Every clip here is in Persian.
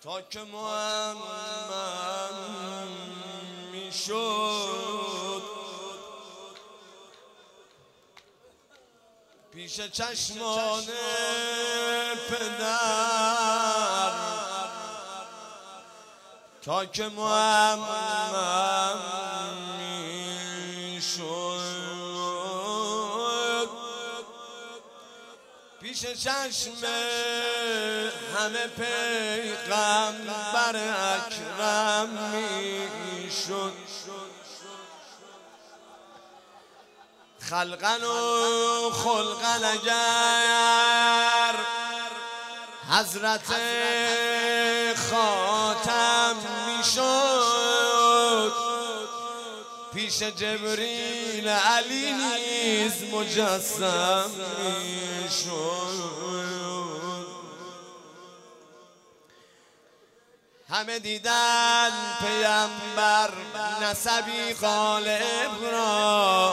تا که محمد میشد پیش چشمان پدر، تا که محمد میشد پیش چشم همه پیغمبر اکرم میشد. خلقن و خلقن اگر حضرت خاتم میشد پیش جبریل علی نیز مجسم میشد. همه دیدن پیامبر نسبی غالب را،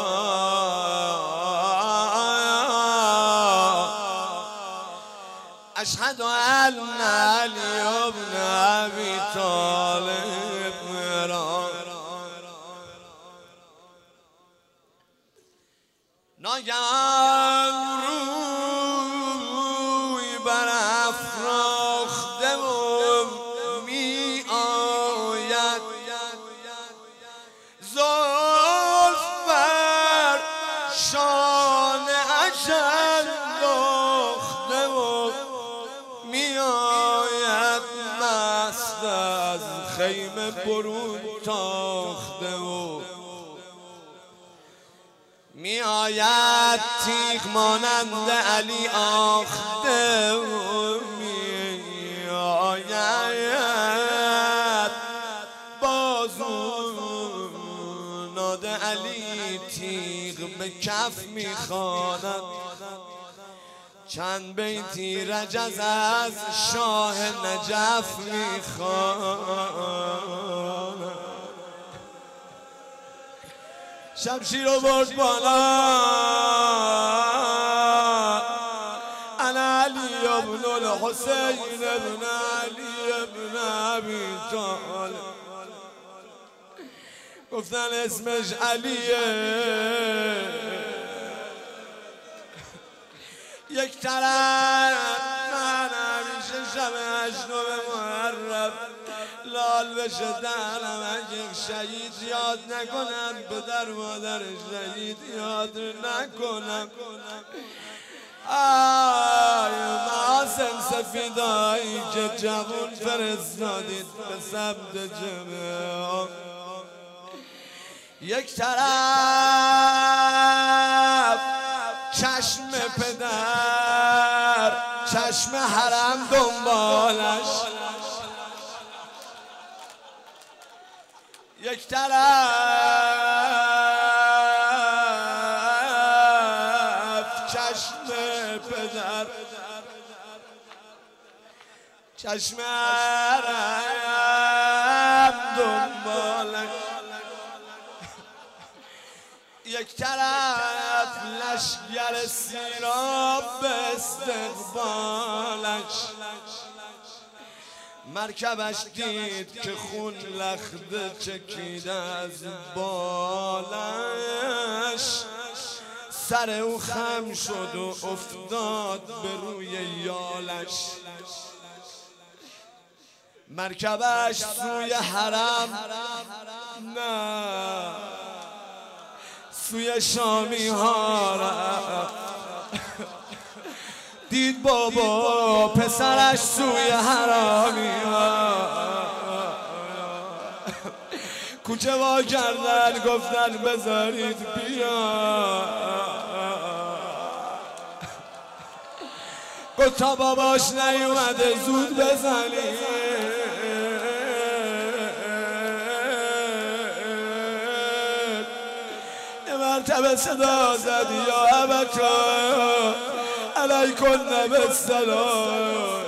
اشهد ان علی ابن ابی طالب را. ناگهان روی برافراخته و می آید، زلف بر شانه اش انداخته و می آید، مست از خیمه برون تاخته و می آید، تیغ مانند علی آخته و می آید، بازو ناد علی تیغ به کف می خواند، چند بیتی رجز از شاه نجف می خواند. شمشیر رو برد بالا، انا علی ابن الحسین ابن علی ابن ابی طالب. گفتن اسمش علیه. یک طرف من همیشه شب 8 محرم لال بشه دهنم، اگه شهید یاد نکنم پدر مادر شهید یاد نکنم. آی محاسن سفیدایی که جوون فرستادید به سمت جمعه، یک طرف چشم پدر چشم حرم دنبالش، یک طرف چشم پدر چشم حرم دنبالش، یک طرف لشگر سیراب به استقبالش. مرکبش دید که خون لخته چکیده از بالش، سر او خم شد و افتاد به روی یالش. مرکبش سوی حرم نه سوی شامی ها رفت، دید بابا پسرش سوی حرامی ها، کوچه وا کردن گفتن بذارید بیا. گفت تا باباش نیومده زود بزنید. مرتبه صدا زد یا ابتا علیکن بالسلام.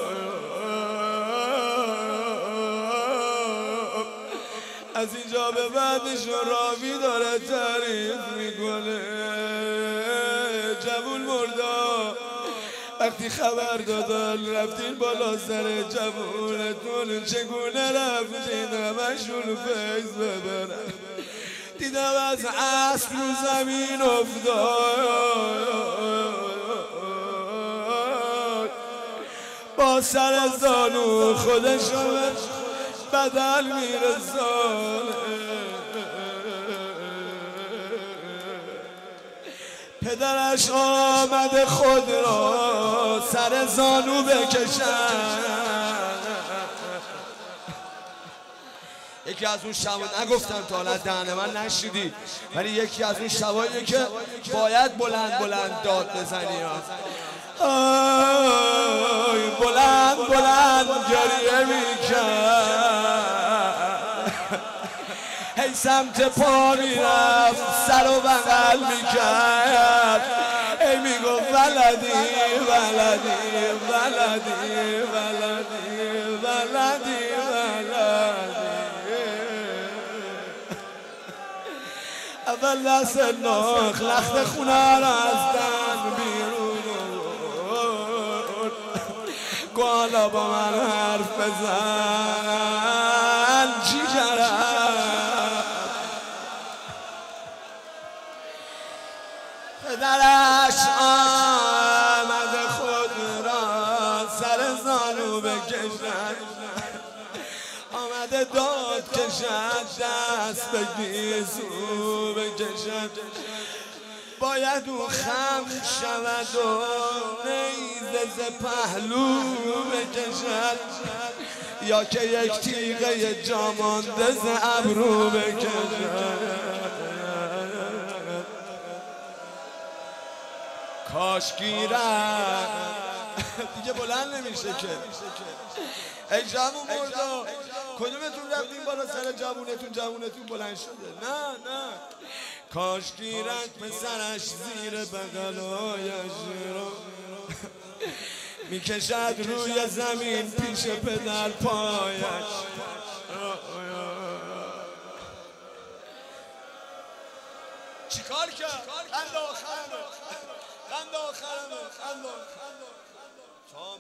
از اینجا به بعدش راوی داره تعریف میکنه. جوون مردا وقتی وقتی خبر دادن رفتین بالا سر جوونتون چگونه رفتین همشون فیض ببرن دیدم از اسب رو زمین افتاد با سر زانو خودشو بدل میرسانه پدرش آمده خود را سر زانو بکشن یکی از اون شبا نگفتم تا حالا دهن من نشیدی ولی یکی از اون شبایی که باید بلند بلند داد بزنی آی بلند بلند گریه میکرد هی سمت پا میرفت سر و بغل میکرد هی میگفت ولدی ولدی ولدی ولدی ولدی ولدی اول دست ناخ لخت خونه را از دن بیرون گو حالا با من حرف بزن جیگرم پدرش آمده خود را سر زانو بکشد آمده داد کشد دست به گیسو بکشد باید او خم شود و نیزه ز پهلو بکشد یا که یک تیغه جامانده ز ابرو بکشد کاش گیرد دیگه بلند نمیشه که ای جوون مردا کدومتون رفتین بالا سر جوونتون بلند شده نه کاش گیرد پسرش زیر بغلایش رو میکشد روی زمین پیش پدر پایش چیکار کرد؟ خند آخرمه تا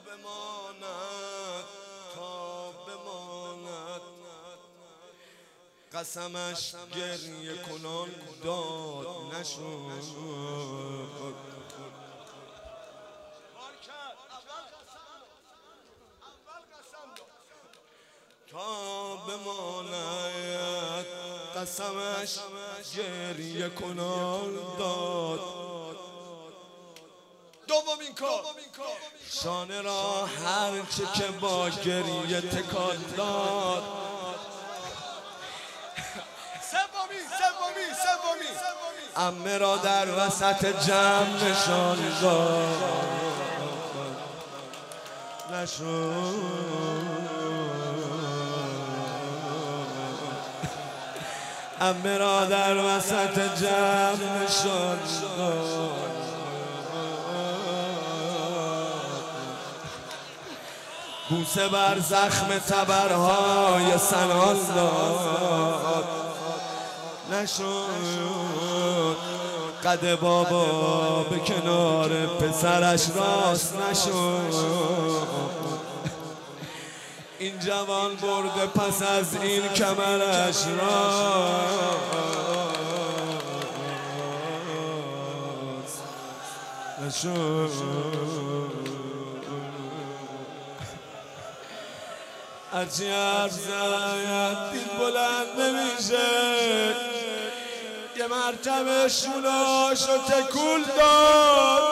بماند قسمش گریه کنان داد نشد تا بماند قسمش گریه کنان داد دومین کار شانه را هرچه که با گریه تکان داد سومی عمه را در وسط جمع نشان عمه را در وسط جمع نشان بوسه بر زخم تبرهای سنان داد نشد قد بابا به کنار پسرش راست نشد این جوان برده پس از این کمرش راست نشد هرچی حرف زد دید بلند نمیشه یه مرتبه شوناشو تکول داد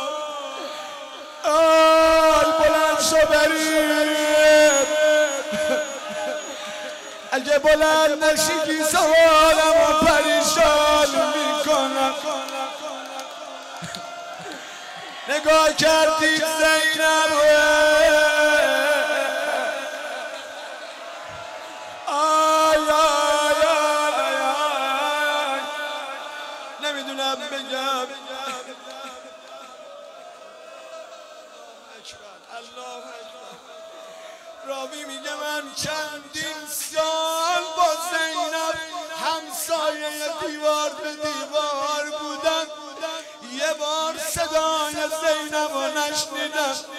آی بلند شو بریم اگه بلند نشیدی سوالمو پریشان میکنم نگاه کردید زینب نمیدونم بگم الله راوی میگه من چندین سال با زینب همسایه دیوار به دیوار بودم یه بار صدای زینب رو نشنیدم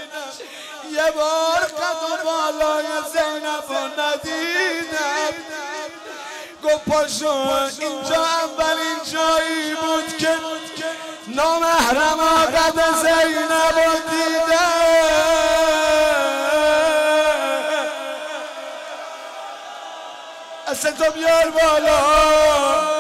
یه بار قد و بالای زینب رو ندیدم. گفت پاشو اینجا اولین جایی بود که نامحرم قد زینب رو دیدم. اصلا تو بیار بالا